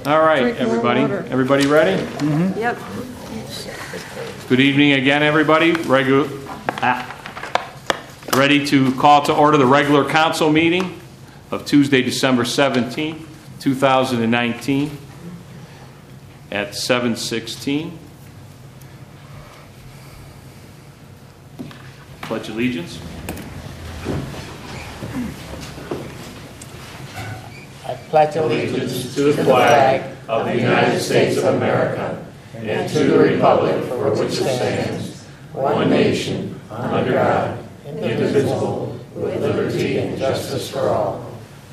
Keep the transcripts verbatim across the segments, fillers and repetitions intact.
All right, Drink more everybody. water. Everybody ready? Mm-hmm. Yep. Good evening again, everybody. Regular, ah, ready to call to order the regular council meeting of Tuesday, December seventeenth, two thousand nineteen at seven sixteen. Pledge allegiance. I pledge allegiance to the flag of the United States of America and to the republic for which it stands, one nation, under God, indivisible, with liberty and justice for all.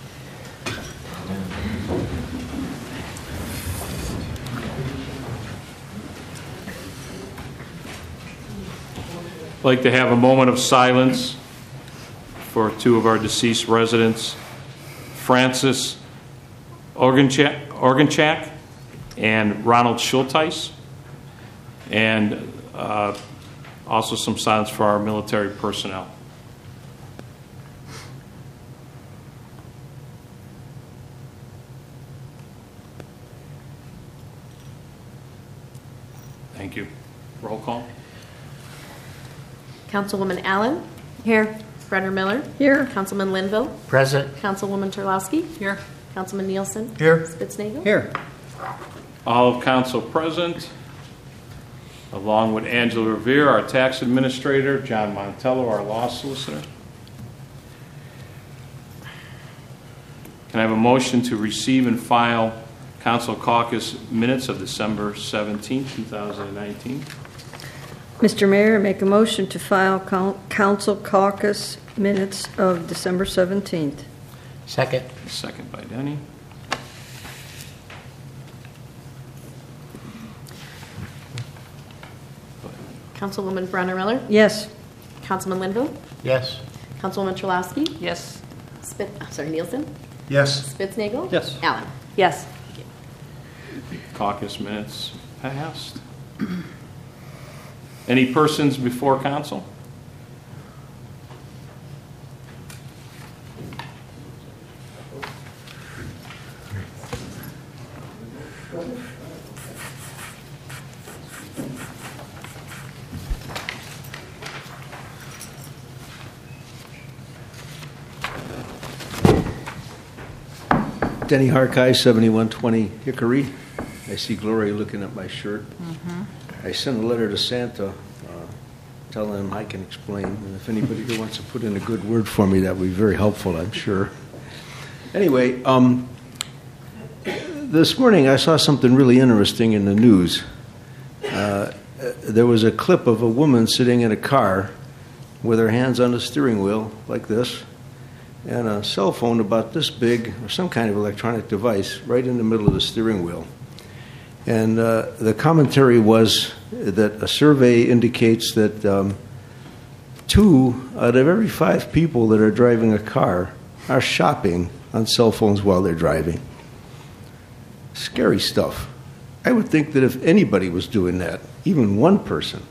I'd like to have a moment of silence for two of our deceased residents, Francis Organchak, Organchak and Ronald Schulteis, and uh, also some silence for our military personnel. Thank you. Roll call. Councilwoman Allen. Here. Brenner Miller. Here. Councilman Linville. Present. Councilwoman Terlowski. Here. Councilman Nielsen. Here. Spitznagel. Here. All of council present, along with Angela Revere, our tax administrator, John Montello, our law solicitor. Can I have a motion to receive and file council caucus minutes of December seventeenth, two thousand nineteen? Mister Mayor, I make a motion to file coun- council caucus minutes of December seventeenth. Second. Second by Denny. Councilwoman Brenner Miller. Yes. Councilman Linville. Yes. Councilwoman Terlowski. Yes. Spit. uh, Sorry, Nielsen. Yes. Spitznagel. Yes. Allen. Yes. Caucus minutes passed. Any persons before council? Denny Harkey, seventy-one twenty Hickory. I see Gloria looking at my shirt. Mm-hmm. I sent a letter to Santa uh, telling him I can explain. And if anybody here wants to put in a good word for me, that would be very helpful, I'm sure. Anyway, um, this morning I saw something really interesting in the news. Uh, there was a clip of a woman sitting in a car with her hands on the steering wheel like this, and a cell phone about this big, or some kind of electronic device, right in the middle of the steering wheel. And uh, the commentary was that a survey indicates that um, two out of every five people that are driving a car are shopping on cell phones while they're driving. Scary stuff. I would think that if anybody was doing that, even one person,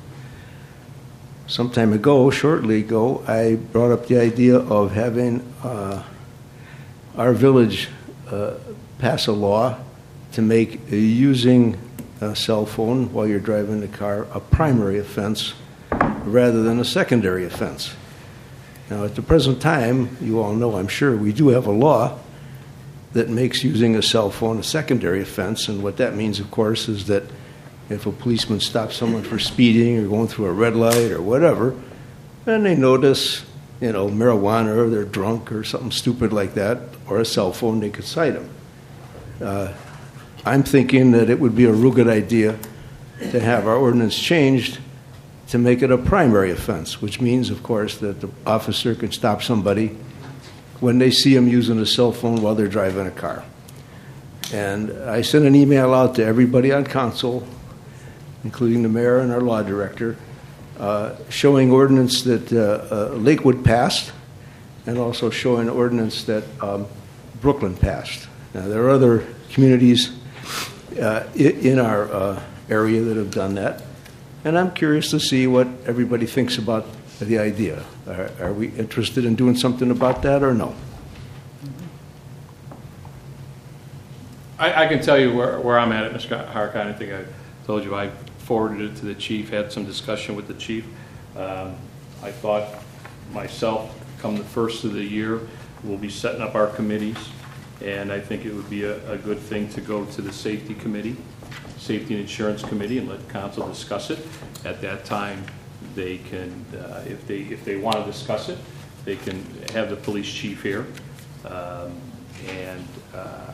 some time ago, shortly ago, I brought up the idea of having uh, our village uh, pass a law to make uh, using a cell phone while you're driving the car a primary offense rather than a secondary offense. Now, at the present time, you all know, I'm sure, we do have a law that makes using a cell phone a secondary offense, and what that means, of course, is that if a policeman stops someone for speeding or going through a red light or whatever, and they notice, you know, marijuana or they're drunk or something stupid like that, or a cell phone, they could cite them. Uh, I'm thinking that it would be a real good idea to have our ordinance changed to make it a primary offense, which means, of course, that the officer can stop somebody when they see them using a cell phone while they're driving a car. And I sent an email out to everybody on council, including the mayor and our law director, uh, showing ordinance that uh, uh, Lakewood passed and also showing ordinance that um, Brooklyn passed. Now, there are other communities uh, in our uh, area that have done that, and I'm curious to see what everybody thinks about the idea. Are, are we interested in doing something about that or no? I, I can tell you where, where I'm at it, Mister Harkine. I think I told you I forwarded it to the chief, had some discussion with the chief. Um, I thought myself, come the first of the year, we'll be setting up our committees, and I think it would be a, a good thing to go to the safety committee, safety and insurance committee, and let council discuss it. At that time, they can, uh, if they if they want to discuss it, they can have the police chief here um, and uh,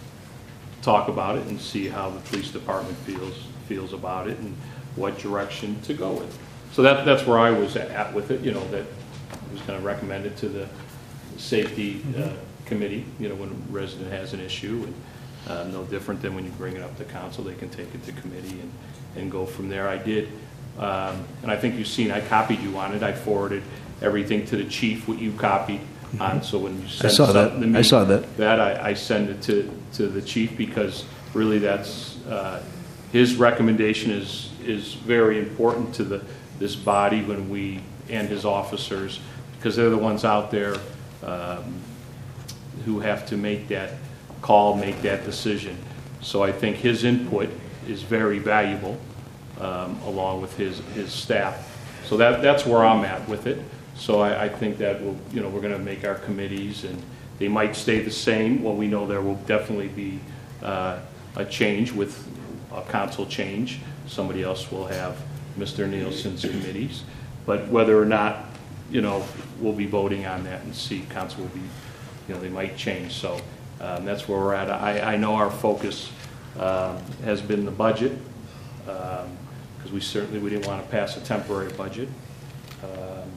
talk about it and see how the police department feels feels about it and what direction to go with. So that that's where I was at with it. You know, that I was going to recommend it to the safety uh, committee. You know, when a resident has an issue, and uh, no different than when you bring it up to council, they can take it to committee and and go from there. I did, um, and I think you've seen. I copied you on it. I forwarded everything to the chief. What you copied on. So when you send I saw something that. to me, I saw that. That I, I send it to to the chief because really that's uh, his recommendation is is very important to the this body when we and his officers, because they're the ones out there um, who have to make that call, make that decision. So I think his input is very valuable, um, along with his his staff. So that that's where I'm at with it. So I, I think that we'll, you know, we're going to make our committees, and they might stay the same. Well, we know there will definitely be uh, a change with a council change. Somebody else will have Mister Nielsen's committees, but whether or not, you know, we'll be voting on that and see. Council will be, you know, they might change. So um, that's where we're at. I, I know our focus um, has been the budget, because um, we certainly we didn't want to pass a temporary budget. Um,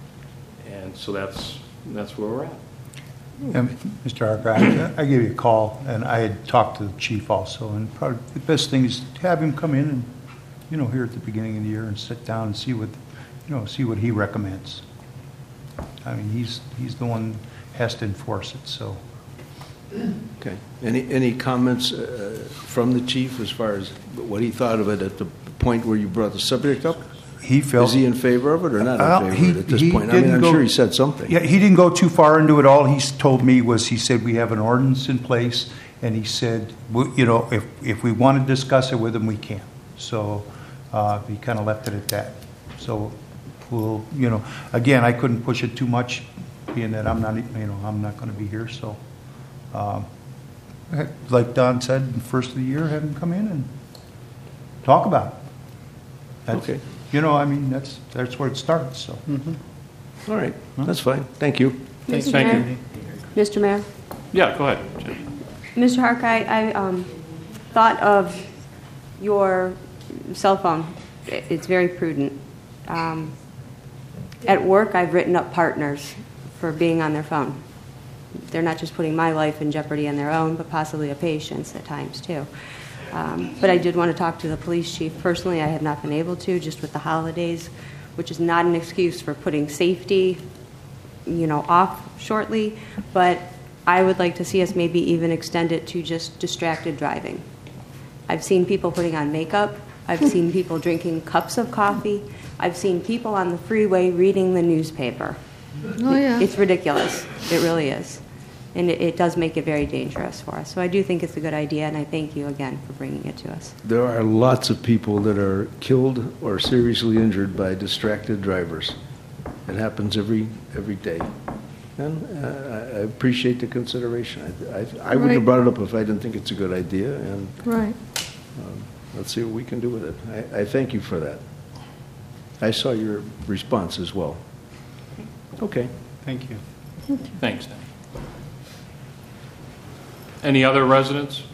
And so that's that's where we're at. Yeah, Mister Harkine, I gave you a call, and I had talked to the chief also, and probably the best thing is to have him come in and, you know, here at the beginning of the year and sit down and see what, you know, see what he recommends. I mean, he's he's the one who has to enforce it, so. Okay. Any any comments uh, from the chief as far as what he thought of it at the point where you brought the subject up? He felt. Is he in favor of it or not in Well, favor he- of it at this he point? I mean, didn't I'm go- sure he said something. Yeah, he didn't go too far into it. All he told me was, he said, we have an ordinance in place, and he said, we- you know, if, if we want to discuss it with him, we can. So uh, he kind of left it at that. So we'll, you know, again, I couldn't push it too much, being that I'm not, you know, I'm not going to be here. So um, like Don said, the first of the year, have him come in and talk about it. That's, Okay. You know, I mean, that's that's where it starts. So. All right. That's fine. Thank you. Thank Mister Mayor? you. Mister Mayor? Yeah, go ahead, Jim. Mister Harkine, I um, thought of your cell phone. I- It's very prudent. Um, at work, I've written up partners for being on their phone. They're not just putting my life in jeopardy on their own, but possibly a patient's at times, too. Um, but I did want to talk to the police chief. Personally, I have not been able to, just with the holidays, which is not an excuse for putting safety, you know, off shortly. But I would like to see us maybe even extend it to just distracted driving. I've seen people putting on makeup. I've seen people drinking cups of coffee. I've seen people on the freeway reading the newspaper. Oh, yeah. It's ridiculous. It really is. And it, it does make it very dangerous for us. So I do think it's a good idea, and I thank you again for bringing it to us. There are lots of people that are killed or seriously injured by distracted drivers. It happens every every day. And uh, I appreciate the consideration. I, I, I wouldn't have Right. brought it up if I didn't think it's a good idea, and Right. um, let's see what we can do with it. I, I thank you for that. I saw your response as well. Okay. Thank you. Thanks, Dan. Any other residents?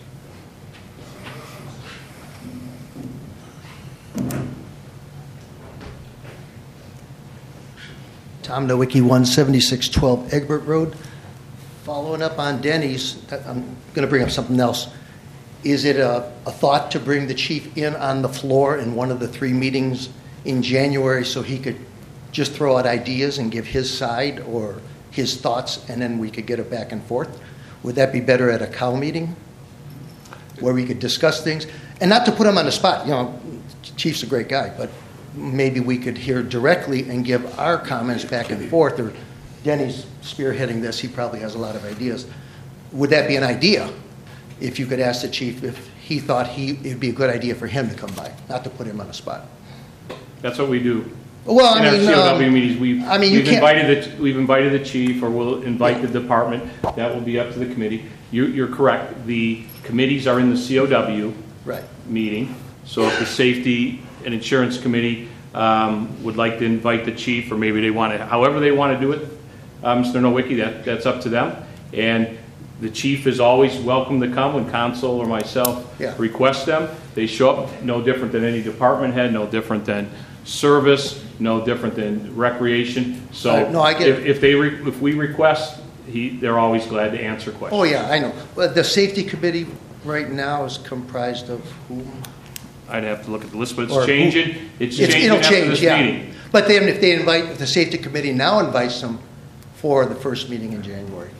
Tom Nowicki, one seventy-six twelve Egbert Road. Following up on Denny's, I'm going to bring up something else. Is it a, a thought to bring the chief in on the floor in one of the three meetings in January so he could just throw out ideas and give his side or his thoughts, and then we could get it back and forth? Would that be better at a C O W meeting where we could discuss things? And not to put him on the spot, you know, Chief's a great guy, but maybe we could hear directly and give our comments back and forth, or Denny's spearheading this, he probably has a lot of ideas. Would that be an idea? if you could ask the chief if he thought he, it'd be a good idea for him to come by, not to put him on the spot. That's what we do. Well, I In our mean, C O W um, meetings, we've, I mean, you we've can't- invited the, we've invited the chief, or we'll invite the department. That will be up to the committee. You, you're correct. The committees are in the C O W Right. meeting. So if the safety and insurance committee um, would like to invite the chief, or maybe they want to, however they want to do it, uh, Mister Nowicki, that, that's up to them. And the chief is always welcome to come when council or myself Yeah. request them. They show up no different than any department head, no different than service, no different than recreation. So Uh, no, I get if, it. if they re- if we request, he they're always glad to answer questions. Oh, yeah, I know. But the safety committee right now is comprised of whom? I'd have to look at the list, but it's Or who- changing. It's It's- changing it'll after change, this yeah. meeting. But then if they invite, if the safety committee now invites them for the first meeting in January,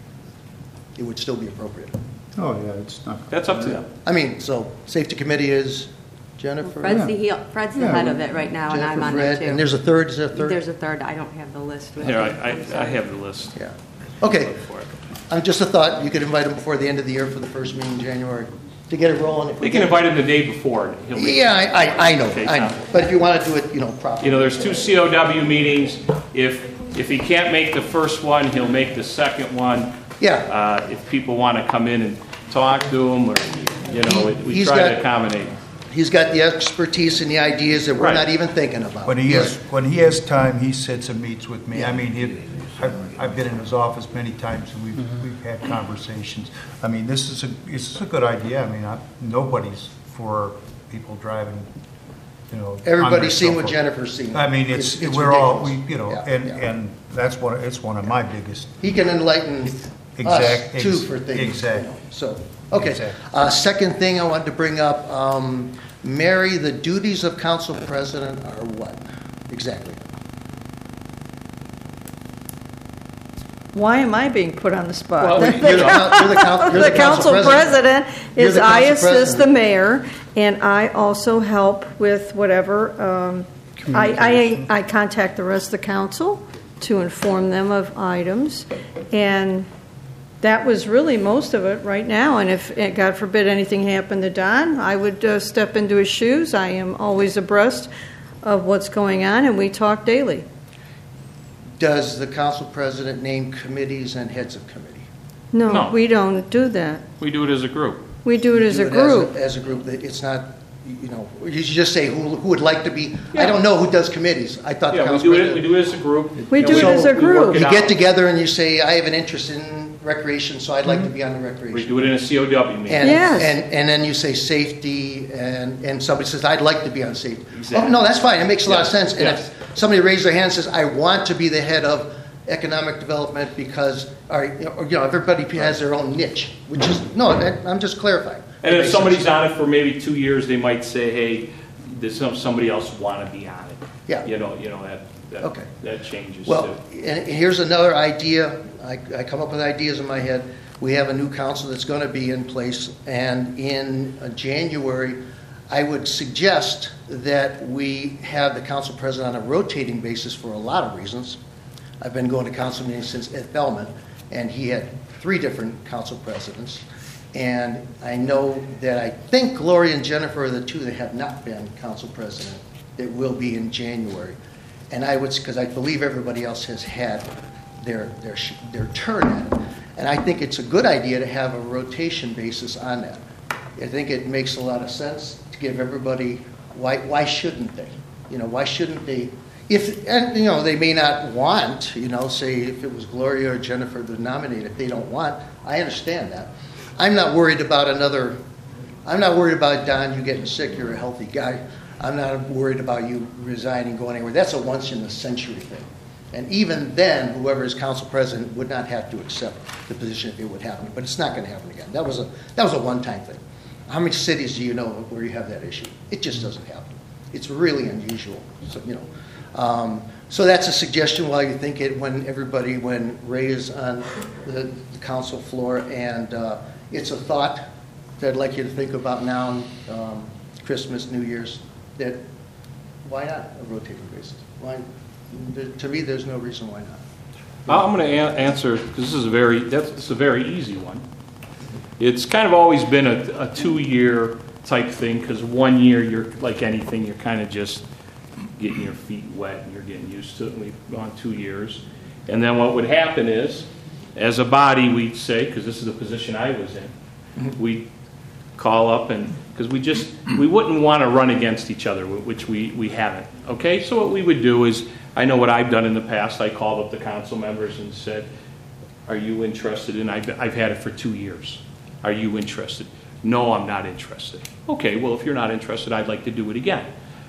it would still be appropriate. Oh, yeah, it's not. That's up to them. I mean, so safety committee is Jennifer? Fred's the, heel- Fred's the Yeah. head of it right now, and I'm Jennifer on there Red, too. and there's a third, is there a third? There's a third, I don't have the list with me. Here, I, I'm I, I sorry. have the list. Yeah. Okay, Look for it. I'm just a thought, you could invite them before the end of the year for the first meeting in January, to get it rolling. If we They can get- invite him the day before. and he'll make- Yeah, I, I- I know, Okay, I know. Tom. But if you want to do it, you know, properly. You know, there's two C O W meetings. If, if he can't make the first one, he'll make the second one. Yeah. Uh, if people want to come in and talk to him, or, you know, we- we He's try to got- accommodate. He's got the expertise and the ideas that we're Right. not even thinking about. When he has, when he has time, he sits and meets with me. I mean, he, I've, I've been in his office many times, and we've, we've had conversations. I mean, this is a, this is a good idea. I mean, I, nobody's for people driving, you know. on their Everybody's seen cell what phone. Jennifer's seen. I mean, it's, It's- it's we're all, we, ridiculous. you know, Yeah, and, yeah. and that's one, it's one of my biggest. He can enlighten Exact- us too ex- for things. you exact- know. So, okay. Exact. Uh, Second thing I wanted to bring up, um, Mary, the duties of council president are what exactly? Why am I being put on the spot? Well, The you're the coun- you're the coun- you're the council president You're is the I council assist the president. mayor, and I also help with whatever, um, I, I, I contact the rest of the council to inform them of items, and that was really most of it right now. And if, eh, God forbid, anything happened to Don, I would uh, step into his shoes. I am always abreast of what's going on, and we talk daily. Does the council president name committees and heads of committee? No, No. we don't do that. We do it as a group. We do it as Do a it group. As a group, that it's not, you know, you should just say who, who would like to be, I don't know who does committees. I thought the Yeah, we council do it, we president. do it as a group. We And do it as a we work group. it You out. get together and you say, I have an interest in recreation, so I'd like to be on the We recreation. do it in a C O W meeting. And, Yes. and, and then you say safety, and, and somebody says, I'd like to be on safety. Exactly. Oh, no, that's fine, it makes a lot of Yes, sense. And yes. if somebody raises their hand and says, I want to be the head of economic development because, or, you know, everybody has their own niche, which is, no, that- I'm just clarifying. And That if makes somebody's sense. on it for maybe two years, they might say, hey, does some- somebody else want to be on it? Yeah. You know, you know, that, that, Okay. that changes Well, too. and here's another idea. I, I come up with ideas in my head. We have a new council that's going to be in place, and in uh, January, I would suggest that we have the council president on a rotating basis for a lot of reasons. I've been going to council meetings since Ed Bellman, and he had three different council presidents. And I know that I think Gloria and Jennifer are the two that have not been council president that will be in January. And I would, because I believe everybody else has had their, their, sh- their turn at it. And I think it's a good idea to have a rotation basis on that. I think it makes a lot of sense to give everybody, why, why shouldn't they? You know, why shouldn't they? If, and, you know, they may not want, you know, say if it was Gloria or Jennifer to nominate, if they don't want, I understand that. I'm not worried about another, I'm not worried about Don, you getting sick, you're a healthy guy. I'm not worried about you resigning, going anywhere. That's a once in a century thing. And even then, whoever is council president would not have to accept the position if it would happen. But it's not going to happen again. That was a that was a one-time thing. How many cities do you know where you have that issue? It just doesn't happen. It's really unusual. So you know, um, so that's a suggestion while you think it. When everybody, when Ray is on the, the council floor, and uh, it's a thought that I'd like you to think about now, um, Christmas, New Year's. That why not a rotating basis? Why? To me, there's no reason why not. I'm going to answer, because this is a very, that's, this is a very easy one. It's kind of always been a, a two-year type thing, because one year, you're, like anything, you're kind of just getting your feet wet and you're getting used to it, and we've gone two years. And then what would happen is, as a body, we'd say, because this is the position I was in, we'd call up and, because we just, we wouldn't want to run against each other, which we, we haven't, okay? So what we would do is, I know what I've done in the past, I called up the council members and said, are you interested in, I've, I've had it for two years. Are you interested? No, I'm not interested. Okay, well, if you're not interested, I'd like to do it again.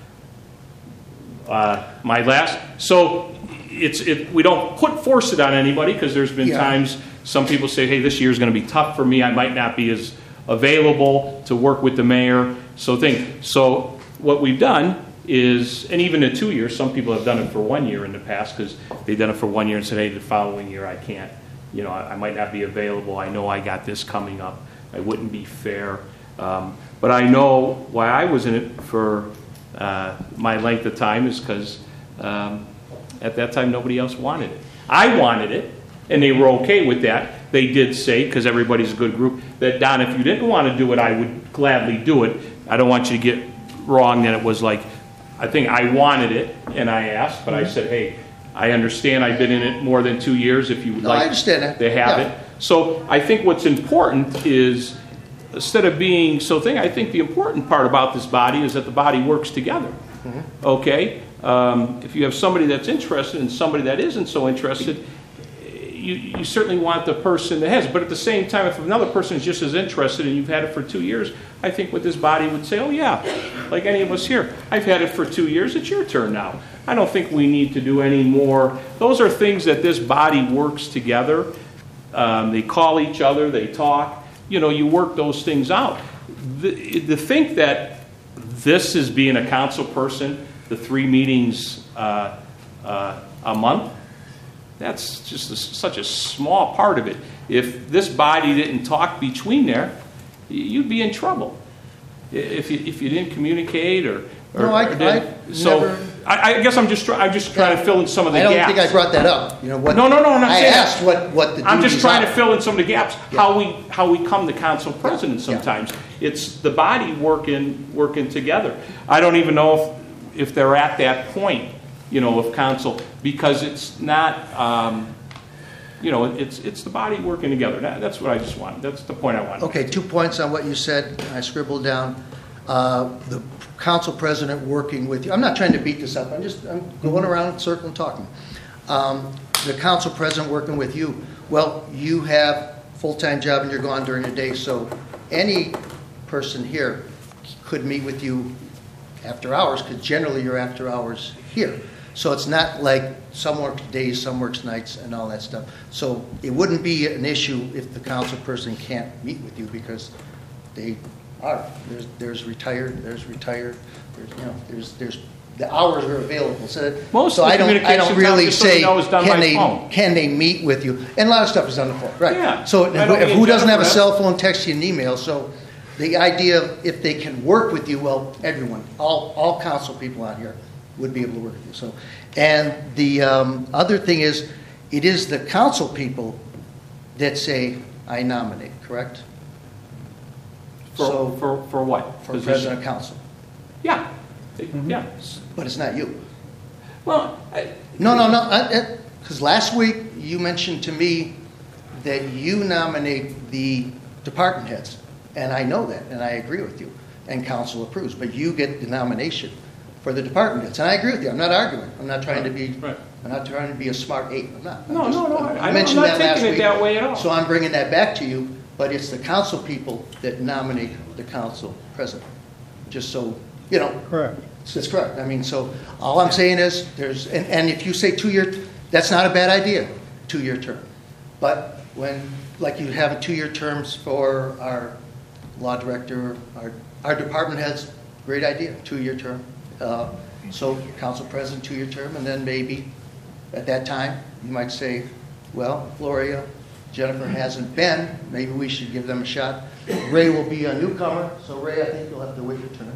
Uh, my last, so it's it. We don't put force it on anybody, because there's been Yeah. times some people say, hey, this year's going to be tough for me. I might not be as available to work with the mayor. So think. So what we've done is, and even in two years, some people have done it for one year in the past, because they've done it for one year and said, hey, the following year I can't. You know, I, I might not be available. I know I got this coming up. I wouldn't be fair. Um, but I know why I was in it for uh, my length of time is because um, at that time nobody else wanted it. I wanted it, and they were okay with that. They did say, because everybody's a good group, that, Don, if you didn't want to do it, I would gladly do it. I don't want you to get wrong that it was like, I think I wanted it, and I asked, but I said, hey, I understand I've been in it more than two years. If you would No, I like understand that. to have Yeah. it. So I think what's important is, instead of being so thing, I think the important part about this body is that the body works together. Mm-hmm. Okay? Um, if you have somebody that's interested and somebody that isn't so interested, you, you certainly want the person that has. But at the same time, if another person is just as interested and you've had it for two years, I think what this body would say, oh yeah, like any of us here, I've had it for two years, it's your turn now. I don't think we need to do any more. Those are things that this body works together. Um, they call each other, they talk. You know, you work those things out. The, to think that this is being a council person, the three meetings uh, uh, a month, that's just a, such a small part of it. If this body didn't talk between there, you'd be in trouble. If you, if you didn't communicate or... or No, I- or didn't- I so never- I, I guess I'm just, try, I'm just trying to fill in some of the I don't gaps. think I brought that up. You know what? No, no, no, I'm not I saying that. asked what, what the I'm just duties trying are. to fill in some of the gaps, Yeah. how we how we come to council president Yeah. sometimes. It's the body working working together. I don't even know if if they're at that point, you know, of council, because it's not, um, you know, it's it's the body working together. That, that's what I just want. That's the point I want. Okay, two points on what you said. I scribbled down. Uh, the council president working with you. I'm not trying to beat this up. I'm just I'm going around in a circle and talking. Um, the council president working with you. Well, you have full-time job and you're gone during the day, so any person here could meet with you after hours, because generally you're after hours here. So it's not like some work days, some works nights, and all that stuff. So it wouldn't be an issue if the council person can't meet with you, because they are. There's, there's retired, there's retired, there's, you know, there's, there's, the hours are available. So, Most so of the I don't, I communication don't really now, just so you say, know, is done can by they, phone. can they meet with you? And a lot of stuff is on the phone, right? Yeah. So I don't if- mean who doesn't have a Jennifer, cell phone, text you an email? So the idea of if they can work with you, well, everyone, all, all council people out here would be able to work with you. So, and the um, other thing is, it is the council people that say, I nominate, correct? For, So, for, for what? for Position? president of council. Yeah. Yeah. But it's not you. Well, I, No, no, no, because last week you mentioned to me that you nominate the department heads, and I know that, and I agree with you, and council approves, but you get the nomination for the department heads, and I agree with you, I'm not arguing, I'm not trying to be, Right. I'm not trying to be a smart ape, I'm not. I'm No, just- no, no, I- I I'm mentioned not that last taking it week, that way at all. So I'm bringing that back to you, but it's the council people that nominate the council president, just so, you know. Correct. That's correct. I mean, so all I'm saying is, there's, and, and if you say two-year, that's not a bad idea, two-year term. But when, like you have two-year terms for our law director, our, our department heads, great idea, two-year term. Uh, So council president, two-year term, and then maybe at that time, you might say, well, Gloria, Jennifer hasn't been, maybe we should give them a shot. Ray will be a newcomer, so Ray, I think you'll have to wait your turn.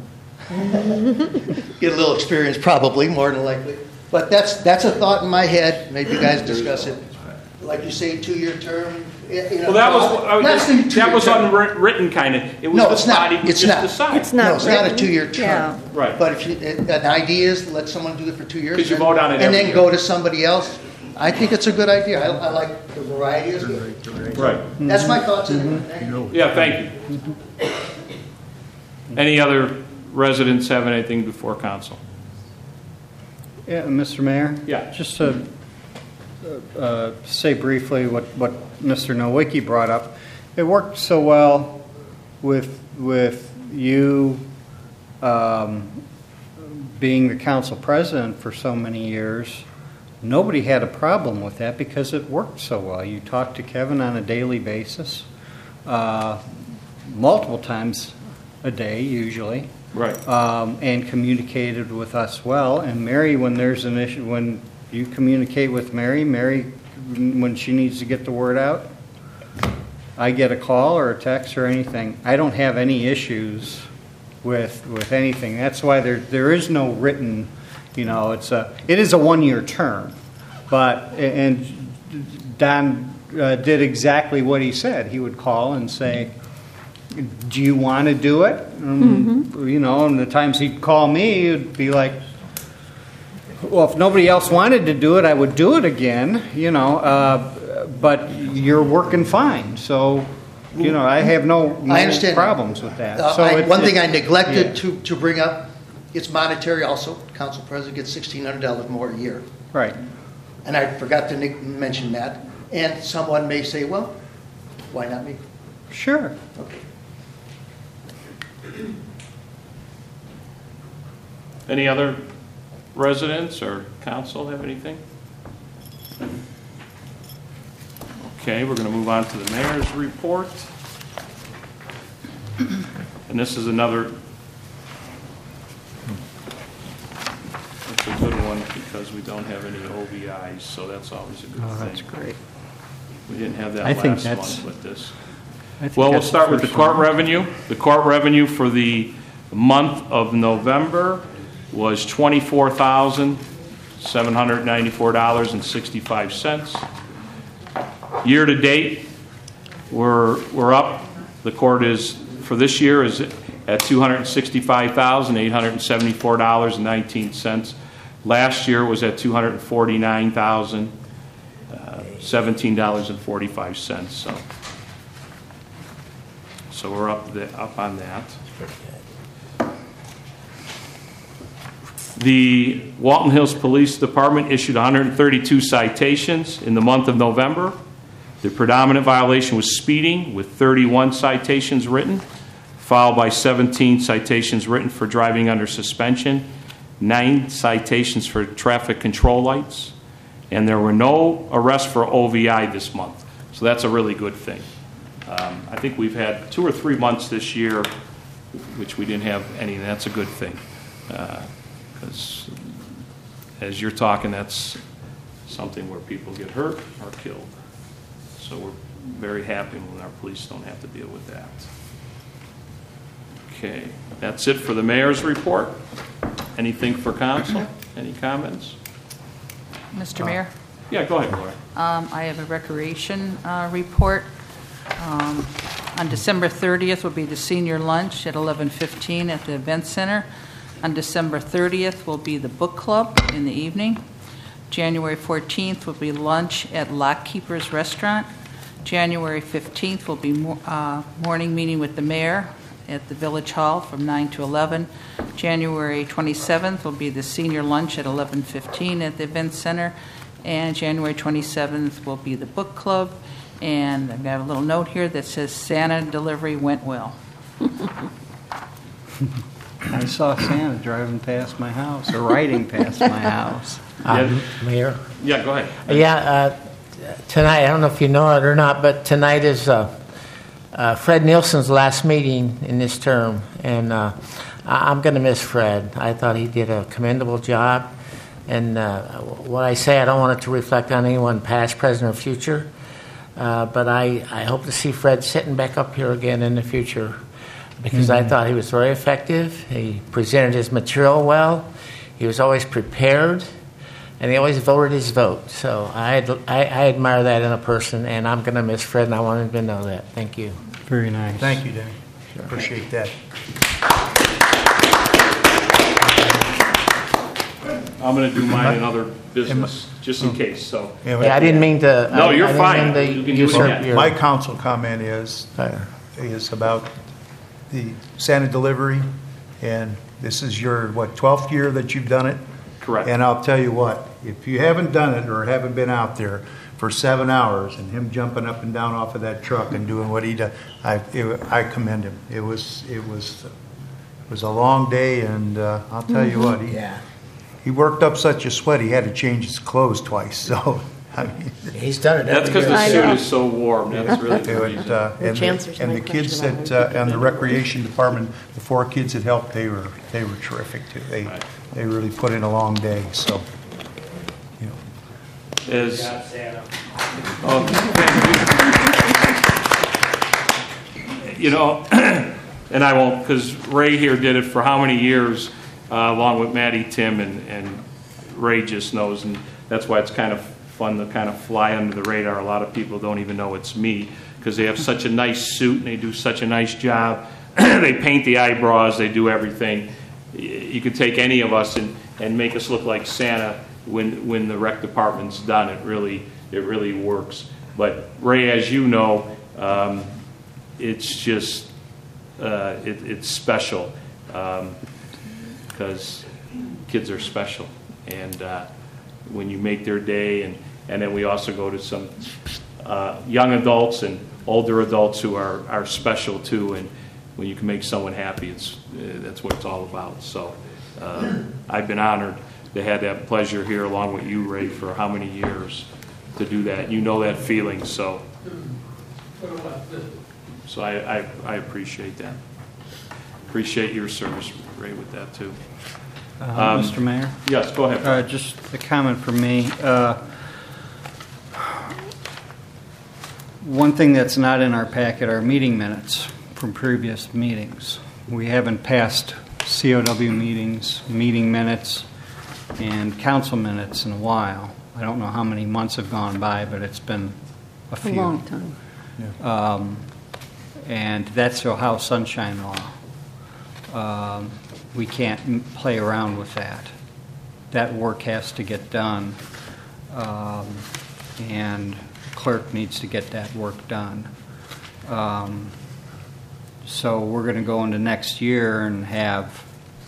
Get a little experience, probably, more than likely. But that's that's a thought in my head. Maybe you guys discuss it. Like you say, two-year term, You know, Well, that was, I was less just- than two that was term. unwritten kind of. It was No, the it's not. body would It's just not. decide. It's not No, it's not a written. two-year Yeah. term. Right. But if you, an idea is let someone do it for two years. 'Cause you and- vote on it And every then year. go to somebody else. I think it's a good idea. I, I like the variety is good. Right. That's my thoughts on it. Thank you. Yeah, thank you. Any other residents have anything before council? Yeah, Mister Mayor? Yeah. Just to uh, say briefly what, what Mister Nowicki brought up. It worked so well with, with you um, being the council president for so many years. Nobody had a problem with that because it worked so well. You talked to Kevin on a daily basis, uh, multiple times a day usually. Right. Um, and communicated with us well. And Mary, when there's an issue, when you communicate with Mary, Mary, when she needs to get the word out, I get a call or a text or anything. I don't have any issues with with anything. That's why there there is no written, you know, it's a it is a one year term, but and Don uh, did exactly what he said. He would call and say, do you want to do it? Um, You know, and the times he'd call me, it'd be like, well, if nobody else wanted to do it, I would do it again, you know, uh, but you're working fine. So, you know, I have no, no I understand. problems with that. Uh, so I, it- one thing it- I neglected yeah. to, to bring up, it's monetary also. Council president gets sixteen hundred dollars more a year. Right. And I forgot to ni- mention that. And someone may say, well, why not me? Sure. Okay. Any other residents or council have anything? Okay, we're going to move on to the mayor's report. And this is another, it's a good one because we don't have any O V Is, so that's always a good Oh, thing. that's great. We didn't have that I think last that's- month with this. I think Well, we'll that's start with the first court one. revenue. The court revenue for the month of November was twenty-four thousand, seven hundred ninety-four dollars and sixty-five cents. Year-to-date, we're, we're up. The court is, for this year, is at two hundred sixty-five thousand, eight hundred seventy-four dollars and nineteen cents. Last year was at two hundred forty-nine thousand, seventeen dollars and forty-five cents. So. So we're up, the, up on that. The Walton Hills Police Department issued one hundred thirty-two citations in the month of November. The predominant violation was speeding, with thirty-one citations written, followed by seventeen citations written for driving under suspension, nine citations for traffic control lights, and there were no arrests for O V I this month. So that's a really good thing. Um, I think we've had two or three months this year which we didn't have any, and that's a good thing. Because uh, as you're talking, that's something where people get hurt or killed. So we're very happy when our police don't have to deal with that. Okay, that's it for the mayor's report. Anything for council? Any comments? Mister Mayor, Yeah, go ahead, Laura. um, I have a recreation uh, report. Um, On December thirtieth will be the senior lunch at eleven fifteen at the Event Center. On December thirtieth will be the book club in the evening. January fourteenth will be lunch at Lock Keeper's Restaurant. January fifteenth will be mo- uh, morning meeting with the mayor at the Village Hall from nine to eleven. January twenty-seventh will be the senior lunch at eleven fifteen at the Event Center. And January twenty-seventh will be the book club. And I've got a little note here that says Santa delivery went well. I saw Santa driving past my house, or riding past my house. Uh, Mayor? Yeah, go ahead. Yeah, uh, tonight, I don't know if you know it or not, but tonight is uh, uh, Fred Nielsen's last meeting in this term, and uh, I- I'm going to miss Fred. I thought he did a commendable job, and uh, what I say, I don't want it to reflect on anyone past, present, or future, uh, but I, I hope to see Fred sitting back up here again in the future, because mm-hmm. I thought he was very effective. He presented his material well. He was always prepared. and he always voted his vote. So I, I, I admire that in a person, and I'm going to miss Fred, and I want him to know that. Thank you. Very nice. Thank you, Danny. Appreciate that. I'm going to do mine in other business, just in case, so. Yeah, Yeah, I didn't mean to. No, I- you're I didn't fine. mean to You can do it usurp again. your- My council comment is, is about the Santa delivery, and this is your, what, twelfth year that you've done it? Correct. And I'll tell you what, if you haven't done it or haven't been out there for seven hours and him jumping up and down off of that truck and doing what he does, I, it, I commend him. It was, it was, it was a long day, and uh, I'll tell you what, he, Yeah. he worked up such a sweat, he had to change his clothes twice, so, I mean. He's done it That's every because year. the I suit know. is so warm, that's really the It reason. would, uh, and Chancellor's the, and my the kids question that, about uh, on the recreation department, the four kids that helped, they were, they were terrific too. They, Right. they really put in a long day, so, you know. Is, oh, you know, and I won't, because Ray here did it for how many years, uh, along with Maddie, Tim, and, and Ray just knows, and that's why it's kind of fun to kind of fly under the radar. A lot of people don't even know it's me, because they have such a nice suit, and they do such a nice job. They paint the eyebrows, they do everything. You could take any of us and, and make us look like Santa when, when the rec department's done. It really, it really works. But Ray, as you know, um, it's just, uh, it, it's special, because kids are special. And uh, when you make their day, and, and then we also go to some uh, young adults and older adults who are, are special too. And when you can make someone happy, it's, uh, that's what it's all about. So uh, I've been honored to have that pleasure here along with you, Ray, for how many years to do that. You know that feeling, so so I, I, I appreciate that. Appreciate your service, Ray, with that too. Uh, Um, Mister Mayor? Yes, go ahead. Uh, Just a comment from me. Uh, One thing that's not in our packet are meeting minutes from previous meetings. We haven't passed C O W meetings, meeting minutes, and council minutes in a while. I don't know how many months have gone by, but it's been a A few. long time. Um, And that's Ohio Sunshine Law. Um, We can't m- play around with that. That work has to get done, um, and clerk needs to get that work done. Um, So we're going to go into next year and have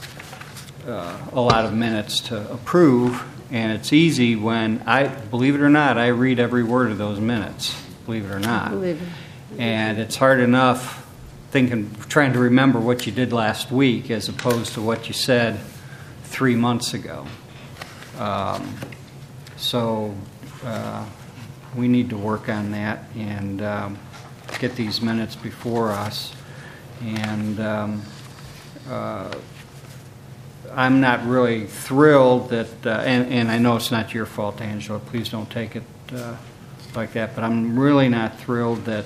uh, a lot of minutes to approve, and it's easy when, I, believe it or not, I read every word of those minutes, believe it or not. Believe it. And it's hard enough thinking, trying to remember what you did last week as opposed to what you said three months ago. Um, so uh, we need to work on that and um, get these minutes before us. And um, uh, I'm not really thrilled that, uh, and, and I know it's not your fault, Angela, please don't take it uh, like that, but I'm really not thrilled that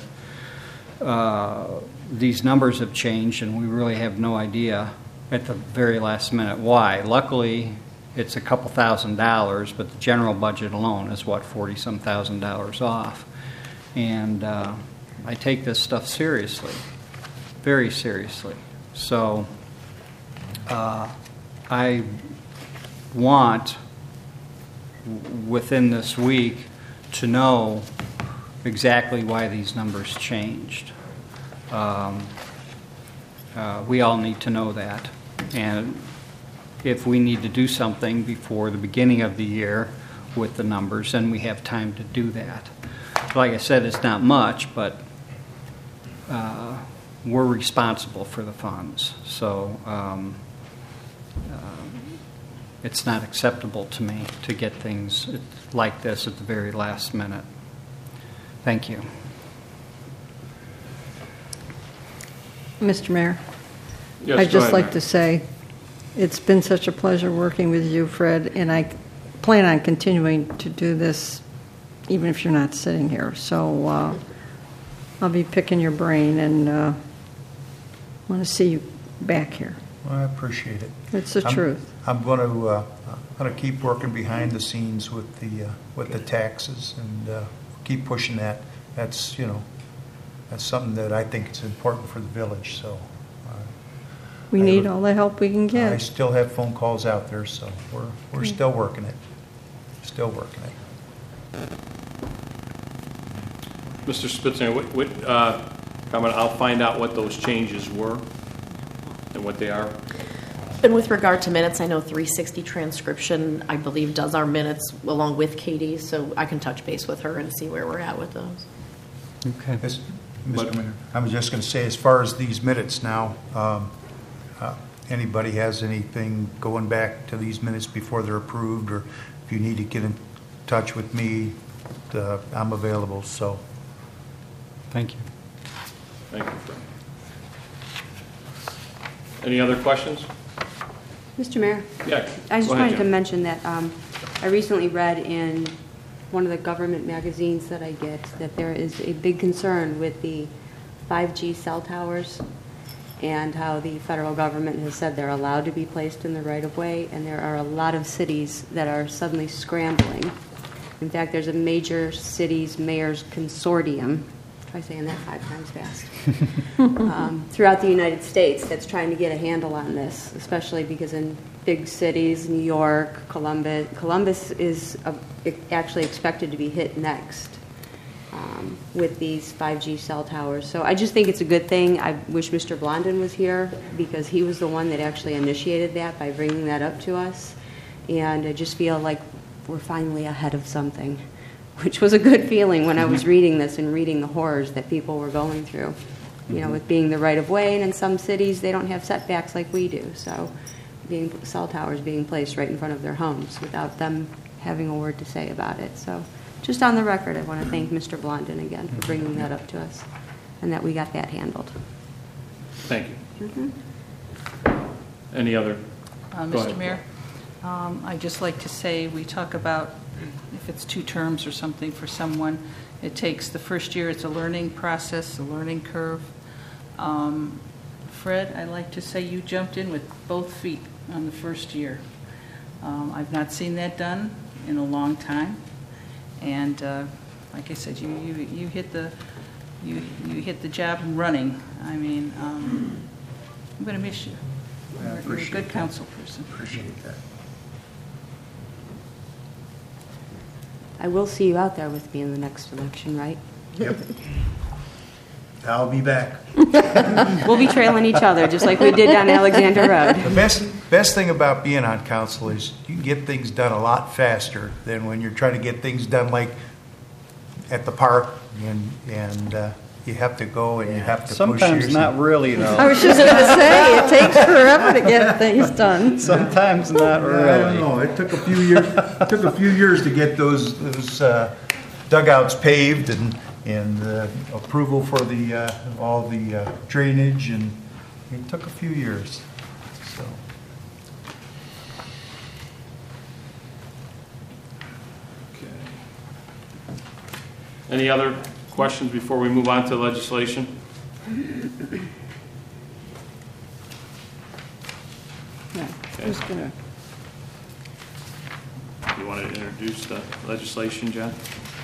uh, these numbers have changed and we really have no idea at the very last minute why. Luckily, it's a couple thousand dollars, but the general budget alone is, what, forty-some thousand dollars off. And uh, I take this stuff seriously, very seriously. So uh, I want, w- within this week, to know exactly why these numbers changed. Um, uh, we all need to know that. And if we need to do something before the beginning of the year with the numbers, then we have time to do that. Like I said, it's not much, but uh, we're responsible for the funds. So um, um, it's not acceptable to me to get things like this at the very last minute. Thank you. Mister Mayor, Yes, I'd go just ahead, like Mary. to say, it's been such a pleasure working with you, Fred, and I plan on continuing to do this even if you're not sitting here. So uh, I'll be picking your brain and uh, want to see you back here. Well, I appreciate it. It's the I'm- truth. I'm going to, uh, I'm going to keep working behind the scenes with the, uh, with the taxes and uh, keep pushing that. That's, you know, that's something that I think is important for the village, so. uh, We I need would- all the help we can I get. still have phone calls out there, so we're, we're still working it. Still working it. Mister Spitzer, what, what, uh, comment, I'll find out what those changes were and what they are. And with regard to minutes, I know three sixty transcription, I believe, does our minutes along with Katie, so I can touch base with her and see where we're at with those. Okay. Yes, Mister But- Mayor, I was just going to say, as far as these minutes now, um, uh, anybody has anything going back to these minutes before they're approved, or if you need to get in touch with me, uh, I'm available, so. Thank you. Thank you, Fred. Any other questions? Mister Mayor, Yeah. I just go ahead, wanted to Jen. mention that um, I recently read in one of the government magazines that I get that there is a big concern with the five G cell towers and how the federal government has said they're allowed to be placed in the right-of-way, and there are a lot of cities that are suddenly scrambling. In fact, there's a major cities mayors consortium, try saying that five times fast, um, throughout the United States that's trying to get a handle on this, especially because in big cities, New York, Columbus, Columbus is uh, actually expected to be hit next um, with these five G cell towers. So I just think it's a good thing. I wish Mister Blondin was here because he was the one that actually initiated that by bringing that up to us. And I just feel like we're finally ahead of something, which was a good feeling when I was reading this and reading the horrors that people were going through. You know, with being the right of way, and in some cities they don't have setbacks like we do. So being cell towers being placed right in front of their homes without them having a word to say about it. So just on the record, I want to thank Mister Blondin again for bringing that up to us and that we got that handled. Thank you. Mm-hmm. Any other? Uh, Go Mister ahead. Mayor, um, I'd just like to say, we talk about if it's two terms or something for someone, it takes the first year, it's a learning process, a learning curve. Um, Fred, I'd like to say you jumped in with both feet on the first year. Um, I've not seen that done in a long time. And uh, like I said, you, you, you hit the you, you hit the job running. I mean, um, I'm going to miss you. I You're, you're a appreciate good that. council person. Appreciate that. I will see you out there with me in the next election, right? Yep. I'll be back. We'll be trailing each other, just like we did on Alexander Road. The best, best thing about being on council is you can get things done a lot faster than when you're trying to get things done like at the park and, and uh, you have to go and you have to push Sometimes yours. not really, I though. was just going to say, it takes forever to get things done. Sometimes not I don't really. know, it took a few years, it took a few years to get those, those uh, dugouts paved and, and uh, approval for the, uh, all the uh, drainage, and it took a few years, so. Any other questions before we move on to legislation? Who's gonna- You want to introduce the legislation, John?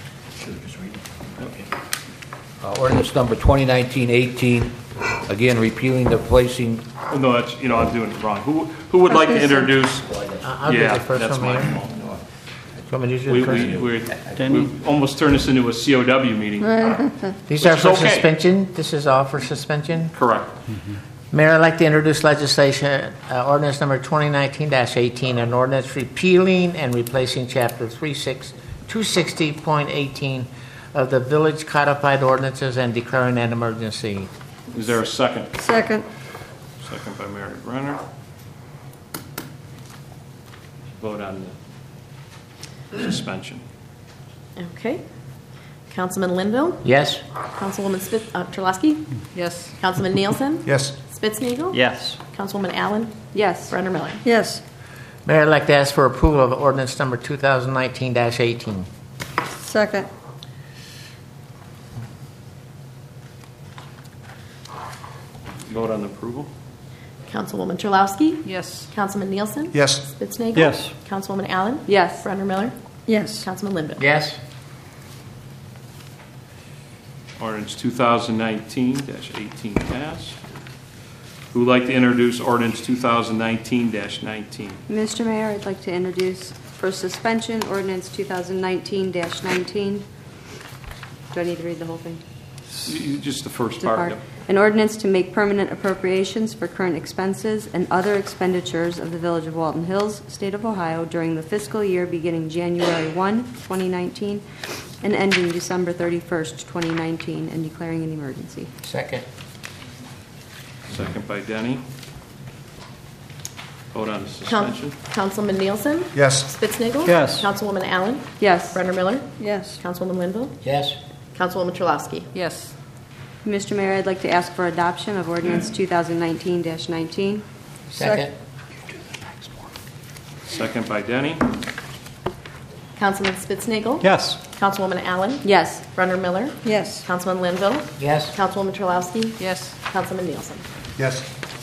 Uh, Ordinance number twenty nineteen eighteen, again repealing the placing. Oh, no, that's, you know, I'm doing it wrong. Who, who would like to introduce? I'll do Yeah, the first that's one, my Mayor. fault. Want me to do We, the first we, one? we're- Denny? we've almost turned this into a C O W meeting. These are Which is for okay. suspension? This is all for suspension? Correct. Mayor, I'd like to introduce legislation, uh, ordinance number twenty nineteen eighteen, an ordinance repealing and replacing chapter two sixty point eighteen of the village codified ordinances and declaring an emergency. Is there a second? Second. Second by Mary Brenner. Vote on the suspension. Okay. Councilman Linville, Yes? Councilwoman Spit, uh, Terlasky, Yes. Councilman Nielsen, Yes. Spitznagel, Yes. Councilwoman Allen, Yes. Brenner Miller. Yes. Mayor, I'd like to ask for approval of ordinance number two thousand nineteen eighteen. Second. Vote on approval. Councilwoman Churlowski. Yes. Councilman Nielsen. Yes. Spitznagel. Yes. Councilwoman Allen. Yes. Brenner Miller. Yes. Councilman Linville. Yes. Ordinance two thousand nineteen dash eighteen passed. Who would like to introduce ordinance two thousand nineteen dash nineteen? Mister Mayor, I'd like to introduce for suspension ordinance two thousand nineteen dash nineteen. Do I need to read the whole thing? Just the first The part. part. Yep. An ordinance to make permanent appropriations for current expenses and other expenditures of the Village of Walton Hills, State of Ohio during the fiscal year beginning January first, twenty nineteen and ending December thirty-first, twenty nineteen, and declaring an emergency. Second. Second by Denny. Vote on the Coun- suspension. Councilman Nielsen. Yes. Spitznagel. Yes. Councilwoman Allen. Yes. Brenner Miller. Yes. Councilwoman Linville. Yes. Councilwoman Churlowski. Yes. Mister Mayor, I'd like to ask for adoption of ordinance two thousand nineteen dash nineteen. Second. Second by Denny. Councilman Spitznagel. Yes. Councilwoman Allen. Yes. Brenner Miller. Yes. Councilman Linville. Yes. Councilwoman Churlowski. Yes. Councilman Nielsen. Yes.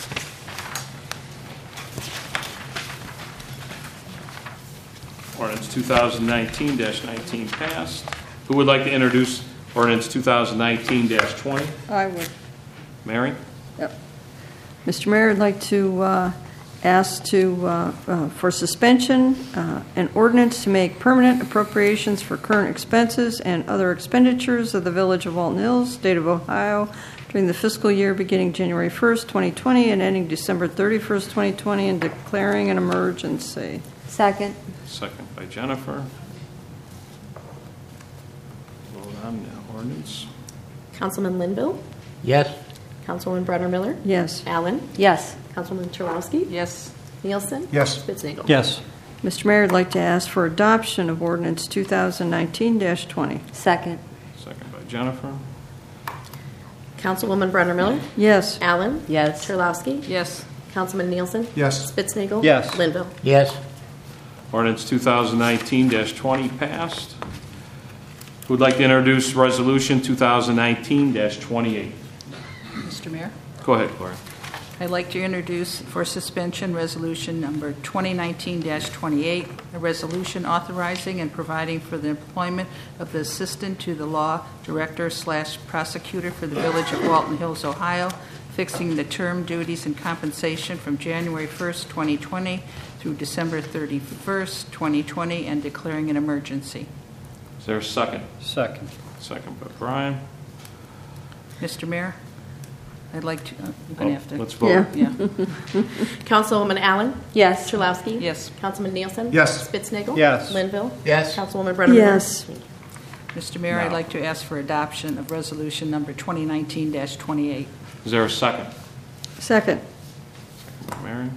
Ordinance two thousand nineteen dash nineteen passed. Who would like to introduce ordinance two thousand nineteen dash twenty? I would. Mary? Yep. Mister Mayor, I'd like to uh, ask to, uh, uh, for suspension, uh, an ordinance to make permanent appropriations for current expenses and other expenditures of the Village of Walton Hills, State of Ohio, during the fiscal year beginning January first, twenty twenty, and ending December thirty-first, twenty twenty, and declaring an emergency. Second. Second by Jennifer. Vote on the ordinance. Councilman Linville. Yes. Councilwoman Brenner Miller. Yes. Allen. Yes. Councilwoman Churlowski. Yes. Nielsen. Yes. Spitznagel. Yes. Mister Mayor, I'd like to ask for adoption of ordinance two thousand nineteen dash twenty. Second. Second by Jennifer. Councilwoman Brenner Miller. Yes. Allen. Yes. Churlowski. Yes. Councilman Nielsen. Yes. Spitznagel. Yes. Linville. Yes. Ordinance two thousand nineteen dash twenty passed. Who would like to introduce resolution two thousand nineteen dash twenty-eight? Mister Mayor, Go ahead, Gloria. I'd like to introduce for suspension resolution number twenty nineteen dash twenty-eight, a resolution authorizing and providing for the employment of the Assistant to the Law Director slash Prosecutor for the Village of Walton Hills, Ohio, fixing the term, duties, and compensation from January first, twenty twenty through December thirty-first, twenty twenty, and declaring an emergency. Is there a second? Second. Second by Brian. Mister Mayor, I'd like to, uh, you're going to have to. Let's vote. Yeah. Yeah. Councilwoman Allen. Yes. Churlowski. Yes. Councilman Nielsen. Yes. Spitznagel. Yes. Linville. Yes. Councilwoman Brenner Miller. Yes. Mister Mayor, I'd No. like to ask for adoption of resolution number twenty nineteen dash twenty-eight. Is there a second? Second. Mary?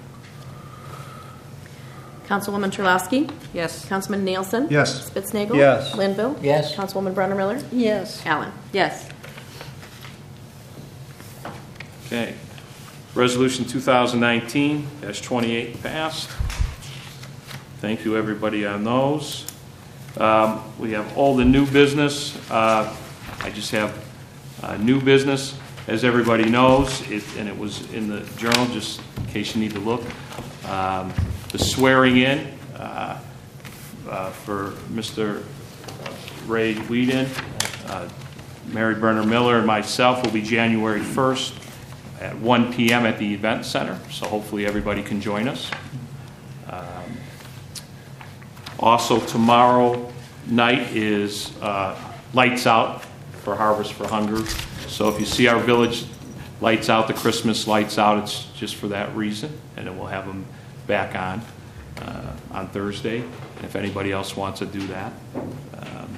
Councilwoman Churlowski. Yes. Councilman Nielsen. Yes. Spitznagel. Yes. Linville. Yes. Councilwoman Brenner Miller. Yes. Allen. Yes. Okay. Resolution two thousand nineteen dash twenty-eight passed. Thank you, everybody, on those. Um, We have all the new business. Uh, I just have uh, new business, as everybody knows, it- and it was in the journal, just in case you need to look. Um, The swearing in uh, uh, for Mister Ray Whedon, uh, Mary Brenner Miller, and myself will be January first at one p.m. at the Event Center, so hopefully everybody can join us. Um, Also, tomorrow night is uh, Lights Out for Harvest for Hunger. So if you see our village lights out, the Christmas lights out, it's just for that reason, and then we'll have them back on uh, on Thursday, if anybody else wants to do that. Um,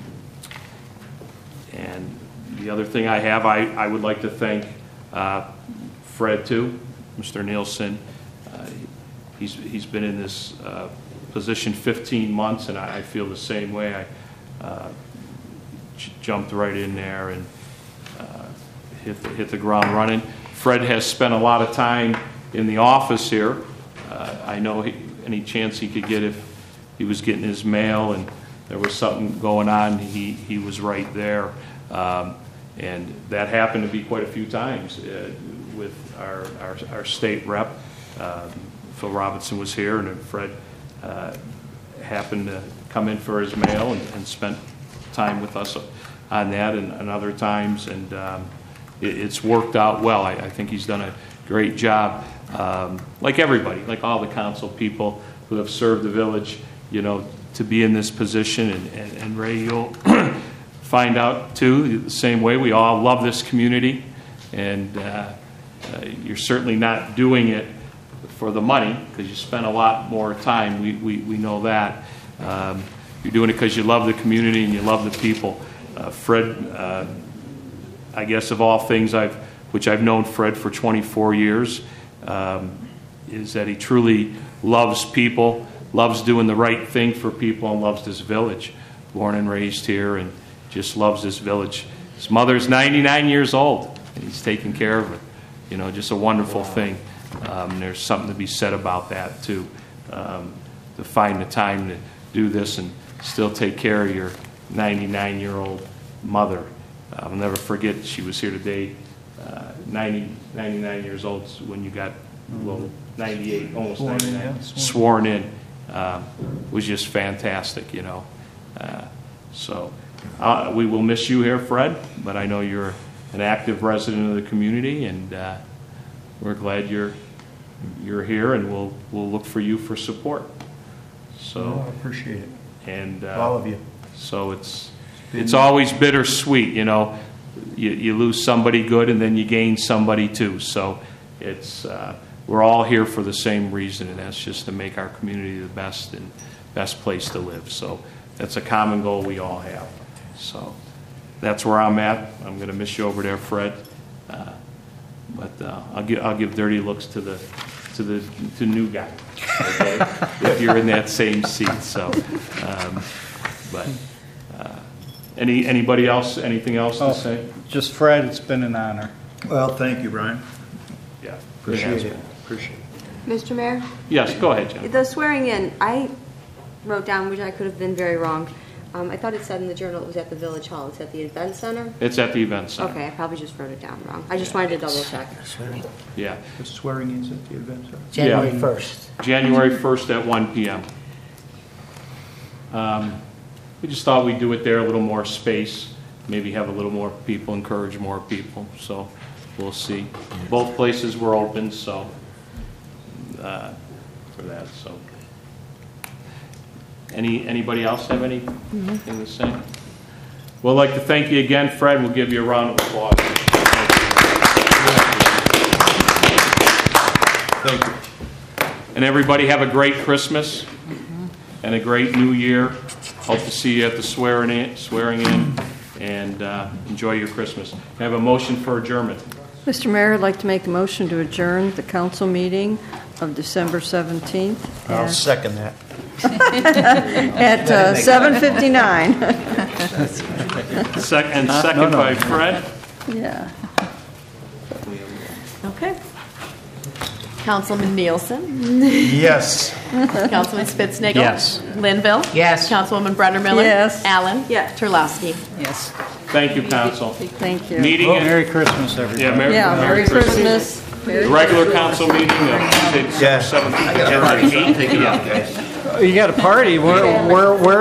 And the other thing I have, I, I would like to thank uh, Fred, too, Mister Nielsen. Uh, He's, he's been in this uh, position fifteen months, and I, I feel the same way. I uh, j- jumped right in there and uh, hit, the, hit the ground running. Fred has spent a lot of time in the office here. Uh, I know he, any chance he could get, if he was getting his mail and there was something going on, he, he was right there. Um, and that happened to be quite a few times uh, with our, our, our state rep. um, Phil Robinson was here, and Fred uh, happened to come in for his mail and, and spent time with us on that and, and other times, and um, it, it's worked out well. I, I think he's done a great job, um, like everybody, like all the council people who have served the village, you know, to be in this position. And, and, and Ray, you'll find out too, the same way. We all love this community, and uh, uh, you're certainly not doing it for the money, because you spend a lot more time. We, we, we know that. Um, you're doing it because you love the community and you love the people. Uh, Fred, uh, I guess of all things, I've which I've known Fred for twenty-four years, um, is that he truly loves people, loves doing the right thing for people, and loves this village. Born and raised here, and just loves this village. His mother's ninety-nine years old, and he's taking care of her. You know, just a wonderful thing. Um, there's something to be said about that, too, um, to find the time to do this and still take care of your ninety-nine-year-old mother. I'll never forget, she was here today, uh, ninety, ninety-nine years old when you got, well, ninety-eight, almost Sworn in, ninety-nine, yeah, sworn. sworn in. Uh, was just fantastic, you know. Uh, so uh, we will miss you here, Fred, but I know you're an active resident of the community, and uh, we're glad you're you're here, and we'll we'll look for you for support. So Oh, I appreciate it. and uh, All of you. So it's it's always bittersweet, you know. You, you lose somebody good, and then you gain somebody too. So it's uh, we're all here for the same reason, and that's just to make our community the best and best place to live. So that's a common goal we all have. So that's where I'm at. I'm going to miss you over there, Fred. Uh, but uh, I'll give I'll give dirty looks to the to the to new guy, okay? If you're in that same seat. So, um, but uh, any anybody else? Anything else to Oh, say? Just Fred, it's been an honor. Well, thank you, Brian. Yeah, Appreciate has it. been. Appreciate it. Mister Mayor, Yes, go ahead, Jen. the swearing in, I wrote down, which I could have been very wrong. Um, I thought it said in the journal it was at the Village Hall. It's at the event center? It's at the event center. Okay, I probably just wrote it down wrong. I just wanted to double check. Yeah. The swearing is at the event, sir? January Yeah. first. January first at one p.m. Um, we just thought we'd do it there, a little more space, maybe have a little more people, encourage more people. So we'll see. Both places were open, so uh, for that. So any anybody else have anything to say? Well, I'd like to thank you again, Fred. We'll give you a round of applause. Thank you. And everybody have a great Christmas and a great New Year. Hope to see you at the swearing in, swearing in and uh, enjoy your Christmas. Can I have a motion for adjournment? Mister Mayor, I'd like to make a motion to adjourn the council meeting of December seventeenth I'll at second that. at, uh, seven fifty-nine. Sec- and second by Fred. Yeah. Okay. Councilman Nielsen. Yes. Councilman Spitznagel. Yes. Linville. Yes. Councilwoman Brenner Miller. Yes. Allen. Yes. Terlowski. Yes. Thank you, Council. Thank you. Meeting Well, at- Merry Christmas, everybody. yeah, Merry, Yeah, Merry Christmas. Merry The regular council meeting of Tuesday, December Yeah. seventeenth at eight p.m. You got a party. Where, where, where